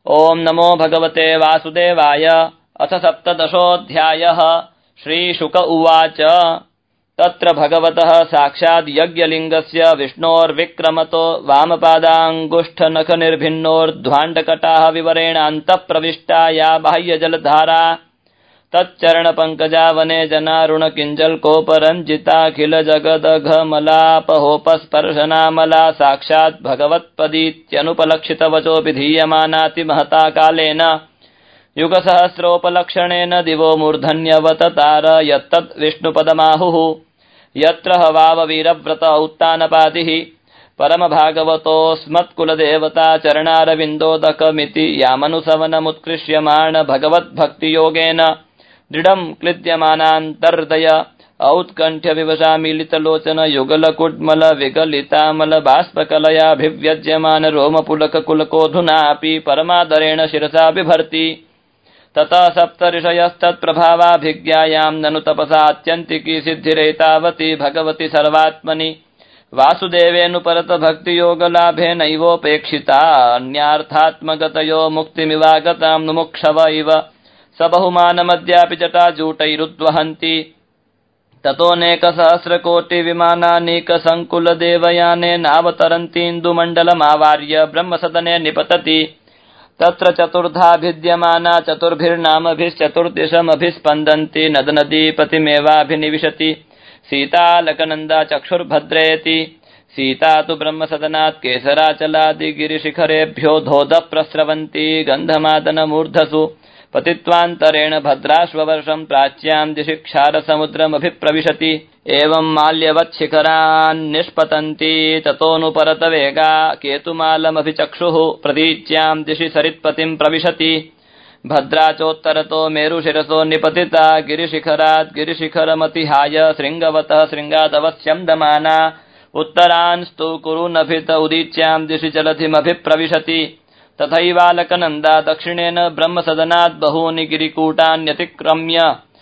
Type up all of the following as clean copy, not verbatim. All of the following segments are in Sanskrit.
ओम नमो भगवते वासुदेवाय। अथ सप्तदशोऽध्यायः। श्रीशुक उवाच। तत्र भगवतः साक्षात् यज्ञलिङ्गस्य विष्णोर्विक्रमतो वामपादाङ्गुष्ठनखनिर्भिन्नोर्ध्वाण्डकटाः विवरेण अन्तः प्रविष्टा या बाह्यजलधारा तच्चरणपङ्कजा वने जनारुणकिञ्जल्कोपरञ्जिताखिलजगदघमलापहोपस्पर्शनामला साक्षात् भगवत्पदीत्यनुपलक्षितवचोऽपि धीयमानाति महता कालेन युगसहस्रोपलक्षणेन दिवो मूर्धन्यवततार यत्तद् विष्णुपदमाहुः। यत्र हवाव वीरव्रत उत्तानपातिः परमभागवतोऽस्मत्कुलदेवता चरणारविन्दोदकमिति यामनुसवनमुत्कृष्यमाण भगवद्भक्तियोगेन दृढं क्लिद्यमानान्तर्दय औत्कण्ठ्यविवशा मीलितलोचन युगलकुड्मल विगलितामल बाष्पकलयाभिव्यज्यमान रोमपुलककुलकोऽधुनापि परमादरेण शिरसा बिभर्ति। ततः सप्तऋषयस्तत्प्रभावाभिज्ञायां ननु तपसा अत्यन्तिकी सिद्धिरेतावती भगवति सर्वात्मनि वासुदेवेऽनुपरत भक्तियोगलाभेनैवोपेक्षिता अन्यार्थात्मगतयो मुक्तिमिवागतां मुमुक्षव इव स बहुमानमद्यापि जटाजूटैरुद्वहन्ति। ततोऽनेकसहस्रकोटिविमानानीकसङ्कुलदेवयानेनावतरन्तीन्दुमण्डलमावार्य ब्रह्मसदने निपतति। तत्र चतुर्धा भिद्यमाना चतुर्भिर्नामभिश्चतुर्दिशमभिस्पन्दन्ति नदनदीपतिमेवाभिनिविशति सीतालकनन्दा चक्षुर्भद्रेति। सीता तु ब्रह्मसदनात् केसराचलादिगिरिशिखरेभ्यो धोधप्रस्रवन्ती गन्धमादनमूर्धसु पतित्वान्तरेण भद्राश्ववर्षं प्राच्यां दिशि क्षारसमुद्रमभिप्रविशति। एवं माल्यवत्शिखरान्निष्पतन्ति ततोऽनुपरतवेगा केतुमालमभिचक्षुः प्रतीच्यां दिशि सरित्पतिं प्रविशति। भद्रा चोत्तरतो मेरुशिरसो निपतिता गिरिशिखरात् गिरिशिखरमतिहाय शृङ्गवतः शृङ्गादवस्यन्दमाना उत्तरांस्तु कुरुनभित उदीच्यां दिशि जलधिमभिप्रविशति। तथैवालकनन्दा दक्षिणेन ब्रह्मसदनात् बहूनि गिरिकूटान्यतिक्रम्य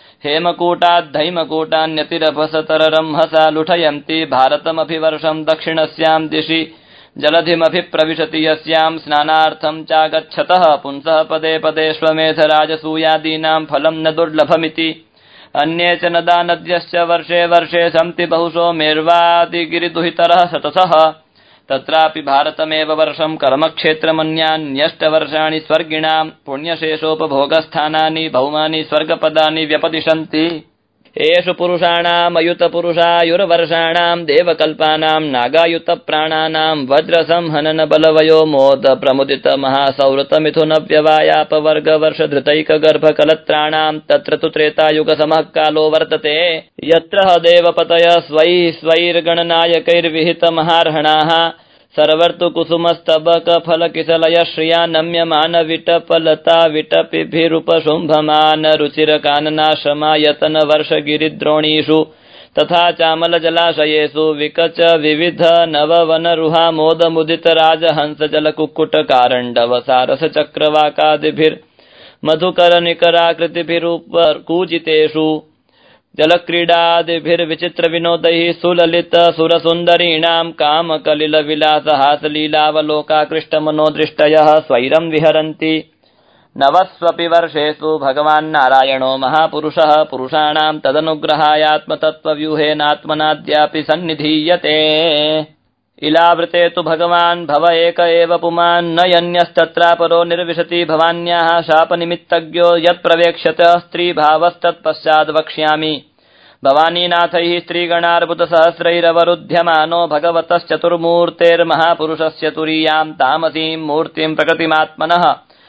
हेमकूटाद्धैमकूटान्यतिरभसतररंहसा लुठयन्ति भारतमभिवर्षं दक्षिणस्यां दिशि जलधिमभिप्रविशति यस्यां स्नानार्थं चागच्छतः पुंसः पदे पदेष्वमेधराजसूयादीनां फलं न दुर्लभमिति। अन्ये च नदा नद्यश्च वर्षे वर्षे सन्ति बहुशो मेर्वादिगिरिदुहितरः शतशः। तत्रापि भारतमेव वर्षं कर्मक्षेत्रमन्यान्यष्टवर्षाणि स्वर्गिणां पुण्यशेषोपभोगस्थानानि भौमानि स्वर्गपदानि व्यपदिशन्ति। एषु पुरुषाणामयुतपुरुषायुर्वर्षाणां देवकल्पानां नागायुतप्राणानां वज्रसंहननबलवयो मोद प्रमुदित महासौरतमिथुनव्यवायापवर्गवर्षधृतैकगर्भकलत्राणां तत्र तु त्रेतायुगसमः कालो वर्तते यत्र देवपतयः स्वैः स्वैर्गणनायकैर्विहितमहार्हणाः सर्वर्तु कुसुमस्तबकफलकिसलय श्रिया नम्यमान विटपलता विटपिभिरुपशुम्भमान रुचिरकाननाश्रमायतन वर्षगिरिद्रोणीषु तथा चामलजलाशयेषु विकच विविध नववनरुहा मोदमुदित राजहंसजलकुक्कुटकारण्डव सारसचक्रवाकादिभिर्मधुकरनिकराकृतिभिरुपकूजितेषु जलक्रीडादिभिर्विचित्रविनोदैः सुललित सुरसुन्दरीणां कामकलिलविलासहासलीलावलोकाकृष्टमनोदृष्टयः स्वैरं विहरन्ति। नवस्वपि वर्षेषु भगवान्नारायणो महापुरुषः पुरुषाणां तदनुग्रहायात्मतत्त्वव्यूहेनात्मनाद्यापि सन्निधीयते। इलावृते तु भगवान् भव एक एव पुमान् न यन्यस्तत्रापरो निर्विशति भवान्याः शापनिमित्तज्ञो यत्प्रवेक्ष्यत स्त्रीभावस्तत्पश्चाद् वक्ष्यामि। भवानीनाथैः स्त्रीगणार्बुदसहस्रैरवरुध्यमानो भगवतश्चतुर्मूर्तेर्महापुरुषस्य तुरीयां तामसीं मूर्तिं प्रकृतिमात्मनः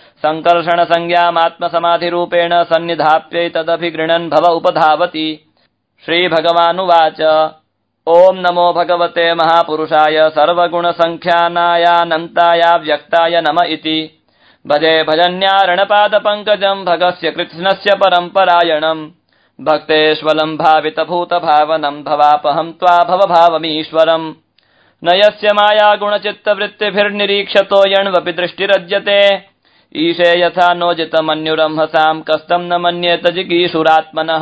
सङ्कर्षणसंज्ञामात्मसमाधिरूपेण सन्निधाप्यैतदभिगृह्णन् भव उपधावति। श्रीभगवानुवाच। ओम नमो भगवते महापुरुषाय सर्वगुणसङ्ख्यानायानन्ताय व्यक्ताय नम इति। भजे भजन्यारणपादपङ्कजं भगस्य कृत्स्नस्य परम्परायणम् भक्तेष्वलं भावितभूतभावनं भवापहं त्वा भवभावमीश्वरम्। न यस्य मायागुणचित्तवृत्तिभिर्निरीक्षतो यण्वपि दृष्टिरज्यते ईशे यथा नोजितमन्युरंहसां कस्तं न मन्येत जिगीषुरात्मनः।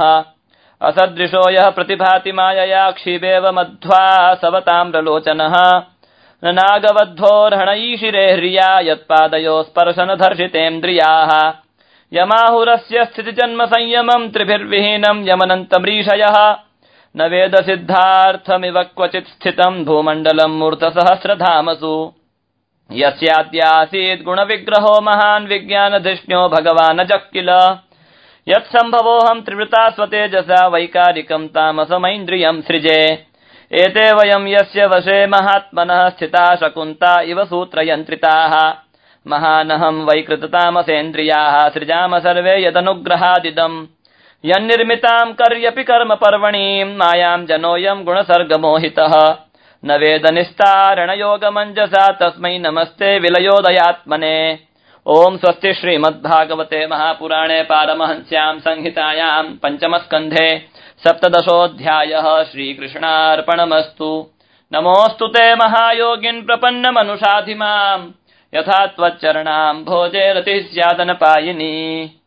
असदृशो यः प्रतिभाति मायया क्षीबेव मध्वा सवताम्रलोचनः न नागवध्वोर्हणईशिरे ह्रिया यत्पादयो स्पर्शनधर्षितेन्द्रियाः यमाहुरस्य स्थितिजन्म संयमम् त्रिभिर्विहीनम् यमनन्तमरीषयः न वेद सिद्धार्थमिव क्वचित् स्थितम् भूमण्डलम् मूर्धसहस्रधामसु यस्याद्यासीत् गुणविग्रहो महान् विज्ञानधिष्ण्यो भगवानजः किल यत्सम्भवोऽहम् त्रिवृता स्वतेजसा वैकारिकम् तामसमैन्द्रियम् सृजे एते वयम् यस्य वशे महात्मनः स्थिता शकुन्ता इव सूत्रयन्त्रिताः महानहम् वैकृततामसेन्द्रियाः सृजाम सर्वे यदनुग्रहादिदम् यन्निर्मिताम् कर्यपि कर्म पर्वणीम् मायाम् जनोऽयम् गुणसर्गमोहितः न वेद निस्तारणयोगमञ्जसा तस्मै नमस्ते विलयोदयात्मने ओम् स्वस्ति श्रीमद्भागवते महापुराणे पारमहंस्याम् संहितायाम् पञ्चमस्कन्धे सप्तदशोऽध्यायः श्रीकृष्णार्पणमस्तु। नमोऽस्तु ते महायोगिन् प्रपन्नमनुषाधि माम् यथा त्वच्चरणाम् भोजे रतिः स्यादनपायिनी।